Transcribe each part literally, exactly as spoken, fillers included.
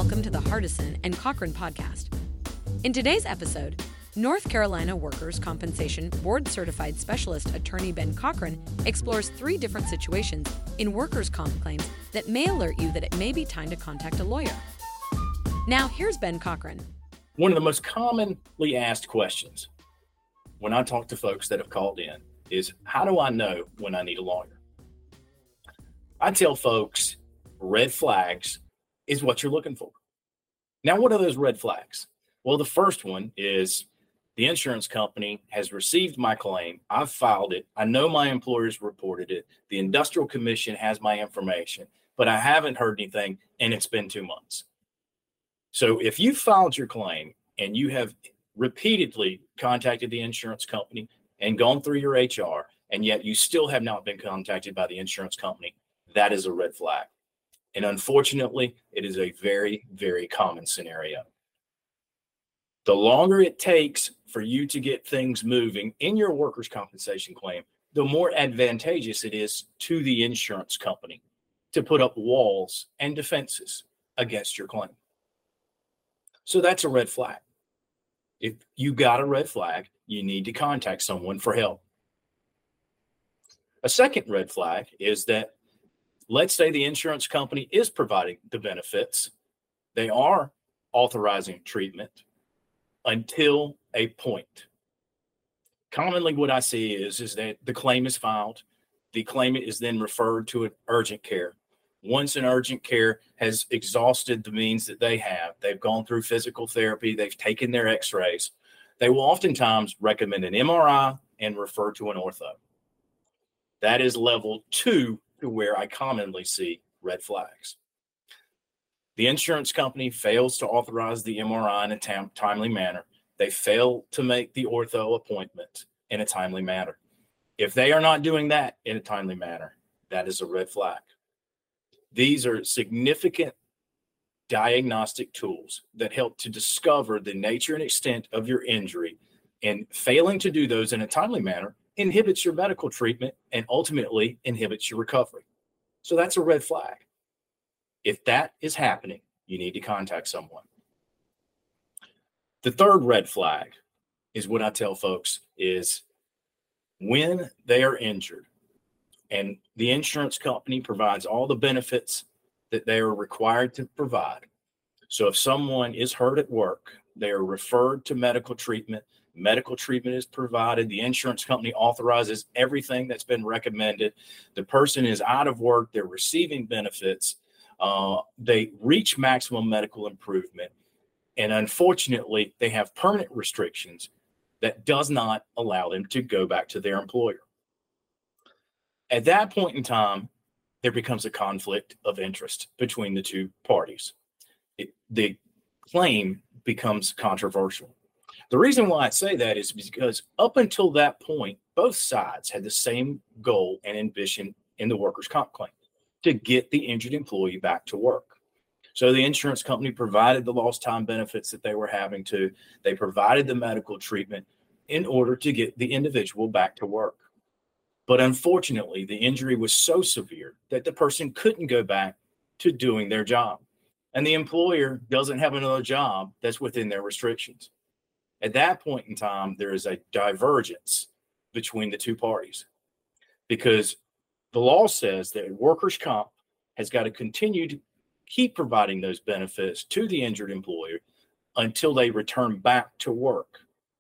welcome to the Hardison and Cochran podcast. In today's episode, North Carolina Workers' Compensation Board-Certified Specialist Attorney Ben Cochran explores three different situations in workers' comp claims that may alert you that it may be time to contact a lawyer. Now, here's Ben Cochran. One of the most commonly asked questions when I talk to folks that have called in is, how do I know when I need a lawyer? I tell folks red flags is what you're looking for. Now, what are those red flags? Well, the first one is the insurance company has received my claim. I've filed it. I know my employer's reported it. The industrial commission has my information, but I haven't heard anything, and it's been two months. So if you filed your claim and you have repeatedly contacted the insurance company and gone through your H R, and yet you still have not been contacted by the insurance company, that is a red flag. And unfortunately, it is a very, very common scenario. The longer it takes for you to get things moving in your workers' compensation claim, the more advantageous it is to the insurance company to put up walls and defenses against your claim. So that's a red flag. If you got a red flag, you need to contact someone for help. A second red flag is that, let's say the insurance company is providing the benefits. They are authorizing treatment until a point. Commonly what I see is, is that the claim is filed. The claimant is then referred to an urgent care. Once an urgent care has exhausted the means that they have, they've gone through physical therapy, they've taken their x-rays, they will oftentimes recommend an M R I and refer to an ortho. That is level two to where I commonly see red flags. The insurance company fails to authorize the M R I in a tam- timely manner. They fail to make the ortho appointment in a timely manner. If they are not doing that in a timely manner, that is a red flag. These are significant diagnostic tools that help to discover the nature and extent of your injury, and failing to do those in a timely manner inhibits your medical treatment and ultimately inhibits your recovery. So that's a red flag. If that is happening, you need to contact someone. The third red flag is what I tell folks is when they are injured and the insurance company provides all the benefits that they are required to provide. So if someone is hurt at work, they are referred to medical treatment. Medical treatment is provided. The insurance company authorizes everything that's been recommended. The person is out of work. They're receiving benefits. Uh, they reach maximum medical improvement. And unfortunately, they have permanent restrictions that does not allow them to go back to their employer. At that point in time, there becomes a conflict of interest between the two parties. It, the claim becomes controversial. The reason why I say that is because up until that point, both sides had the same goal and ambition in the workers' comp claim, to get the injured employee back to work. So the insurance company provided the lost time benefits that they were having to. They provided the medical treatment in order to get the individual back to work. But unfortunately, the injury was so severe that the person couldn't go back to doing their job. And the employer doesn't have another job that's within their restrictions. At that point in time, there is a divergence between the two parties, because the law says that workers' comp has got to continue to keep providing those benefits to the injured employer until they return back to work.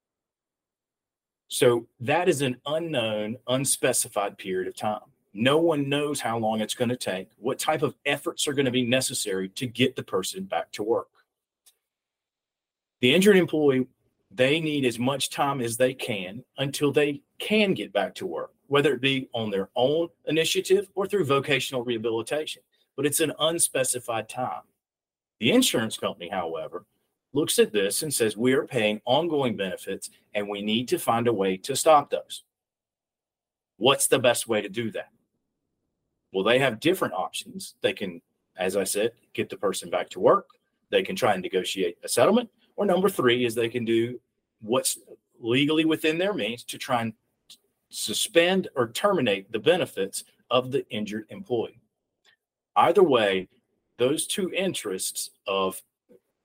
So that is an unknown, unspecified period of time. No one knows how long it's going to take, what type of efforts are going to be necessary to get the person back to work. The injured employee, they need as much time as they can until they can get back to work, whether it be on their own initiative or through vocational rehabilitation. But it's an unspecified time. The insurance company, however, looks at this and says, we are paying ongoing benefits and we need to find a way to stop those. What's the best way to do that? Well, they have different options. They can, as I said, get the person back to work. They can try and negotiate a settlement. Or number three is they can do what's legally within their means to try and suspend or terminate the benefits of the injured employee. Either way, those two interests of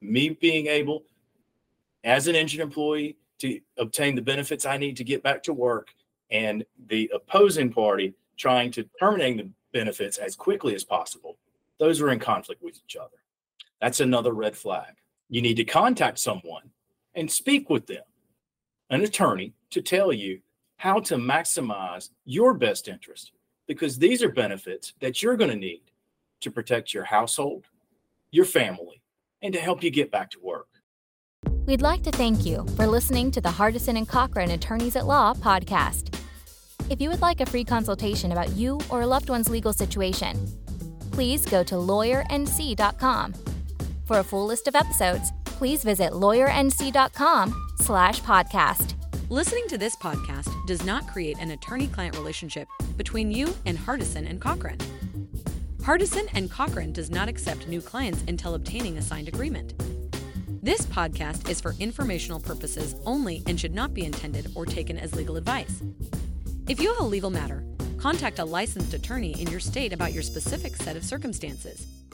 me being able, as an injured employee, to obtain the benefits I need to get back to work, and the opposing party trying to terminate the benefits as quickly as possible, those are in conflict with each other. That's another red flag. You need to contact someone and speak with them, an attorney, to tell you how to maximize your best interest, because these are benefits that you're going to need to protect your household, your family, and to help you get back to work. We'd like to thank you for listening to the Hardison and Cochran Attorneys at Law podcast. If you would like a free consultation about you or a loved one's legal situation, please go to lawyer n c dot com. For a full list of episodes, please visit lawyer n c dot com slash podcast. Listening to this podcast does not create an attorney-client relationship between you and Hardison and Cochran. Hardison and Cochran does not accept new clients until obtaining a signed agreement. This podcast is for informational purposes only and should not be intended or taken as legal advice. If you have a legal matter, contact a licensed attorney in your state about your specific set of circumstances.